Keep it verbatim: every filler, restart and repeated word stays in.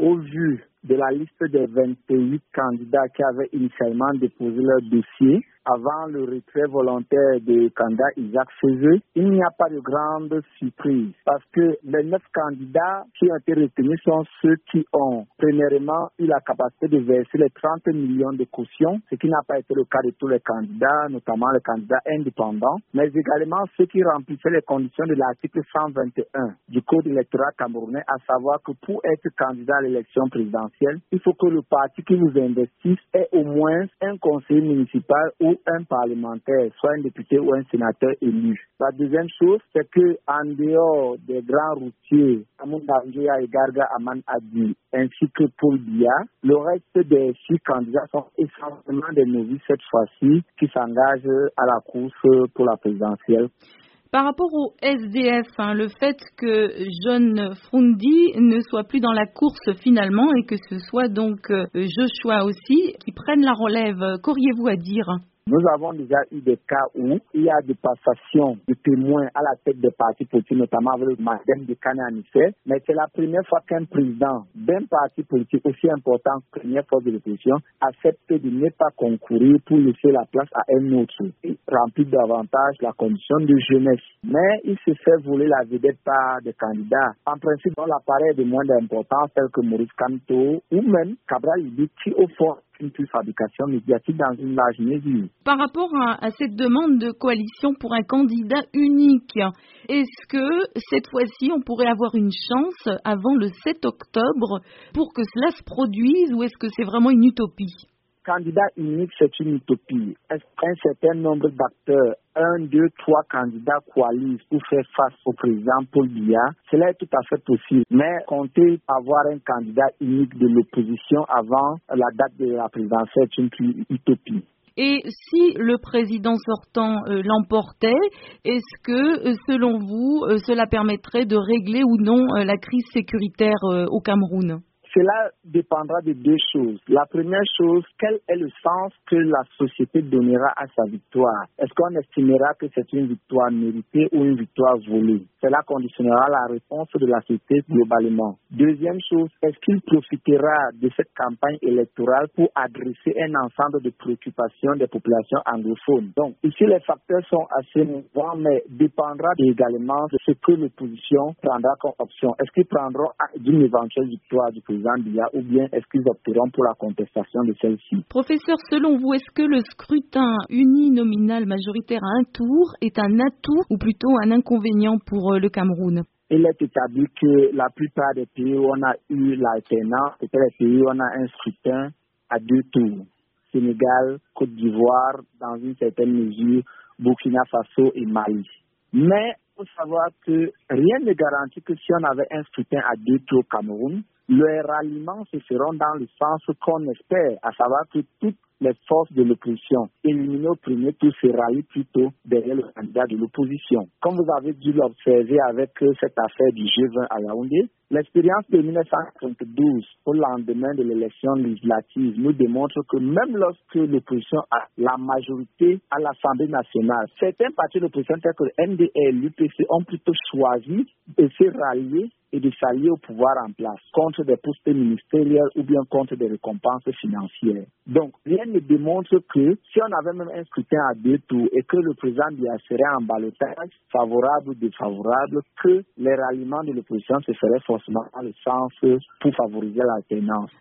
au vu de la liste des vingt-huit candidats qui avaient initialement déposé leur dossier, avant le retrait volontaire du candidat Isaac Sezé, il n'y a pas de grande surprise parce que les neuf candidats qui ont été retenus sont ceux qui ont, premièrement, eu la capacité de verser les trente millions de caution, ce qui n'a pas été le cas de tous les candidats, notamment les candidats indépendants, mais également ceux qui remplissaient les conditions de l'article cent vingt et un du Code électoral camerounais, à savoir que pour être candidat à l'élection présidentielle, il faut que le parti qui vous investisse ait au moins un conseiller municipal ou un parlementaire, soit un député ou un sénateur élu. La deuxième chose, c'est que en dehors des grands routiers, Amundangia et Garga Aman Adi, ainsi que Paul Biya, le reste des six candidats sont essentiellement des novices cette fois-ci qui s'engagent à la course pour la présidentielle. Par rapport au S D F, hein, le fait que John Frundi ne soit plus dans la course finalement et que ce soit donc euh, Joshua aussi qui prenne la relève, qu'auriez-vous à dire ? Nous avons déjà eu des cas où il y a des passations de témoins à la tête des partis politiques, notamment avec le Madame de Kane-Anissé, mais c'est la première fois qu'un président d'un parti politique aussi important que la première force de l'opposition accepte de ne pas concourir pour laisser la place à un autre et remplir davantage la condition de jeunesse. Mais il se fait voler la vedette par des candidats, en principe dans l'appareil de moins d'importance, tels que Maurice Kamto ou même Cabral Ibi, qui au fond une fabrication médiatique dans une large mesure. Par rapport à, à cette demande de coalition pour un candidat unique, est-ce que cette fois-ci on pourrait avoir une chance avant le sept octobre pour que cela se produise ou est-ce que c'est vraiment une utopie? Candidat unique, c'est une utopie. Est-ce qu'un certain nombre d'acteurs, un, deux, trois candidats coalisent pour faire face au président Paul Biya, cela est tout à fait possible. Mais compter avoir un candidat unique de l'opposition avant la date de la présidentielle est une utopie. Et si le président sortant euh, l'emportait, est-ce que, euh, selon vous, euh, cela permettrait de régler ou non euh, la crise sécuritaire euh, au Cameroun? Cela dépendra de deux choses. La première chose, quel est le sens que la société donnera à sa victoire? Est-ce qu'on estimera que c'est une victoire méritée ou une victoire volée? Cela conditionnera la réponse de la société globalement. Deuxième chose, est-ce qu'il profitera de cette campagne électorale pour adresser un ensemble de préoccupations des populations anglophones? Donc, ici, les facteurs sont assez mouvants, mais dépendra également de ce que l'opposition prendra comme option. Est-ce qu'ils prendront d'une éventuelle victoire du président Biya ou bien est-ce qu'ils opteront pour la contestation de celle-ci? Professeur, selon vous, est-ce que le scrutin uninominal majoritaire à un tour est un atout ou plutôt un inconvénient pour le Cameroun? Il est établi que la plupart des pays où on a eu l'alternance, c'était les pays où on a un scrutin à deux tours. Sénégal, Côte d'Ivoire, dans une certaine mesure, Burkina Faso et Mali. Mais il faut savoir que rien ne garantit que si on avait un scrutin à deux tours au Cameroun, les ralliements se feront dans le sens qu'on espère, à savoir que toutes les forces de l'opposition éliminées au premier tour se rallient plutôt derrière le candidat de l'opposition. Comme vous avez dû l'observer avec cette affaire du G vingt à Yaoundé, l'expérience de mille neuf cent quatre-vingt-douze au lendemain de l'élection législative nous démontre que même lorsque l'opposition a la majorité à l'Assemblée nationale, certains partis d'opposition tels que le M D R et l'U P C ont plutôt choisi de se rallier et de s'allier au pouvoir en place contre des postes ministériels ou bien contre des récompenses financières. Donc, rien ne démontre que si on avait même un scrutin à deux tours et que le président Biya serait en ballottage, favorable ou défavorable, que les ralliements de l'opposition se feraient forcément dans le sens pour favoriser l'alternance.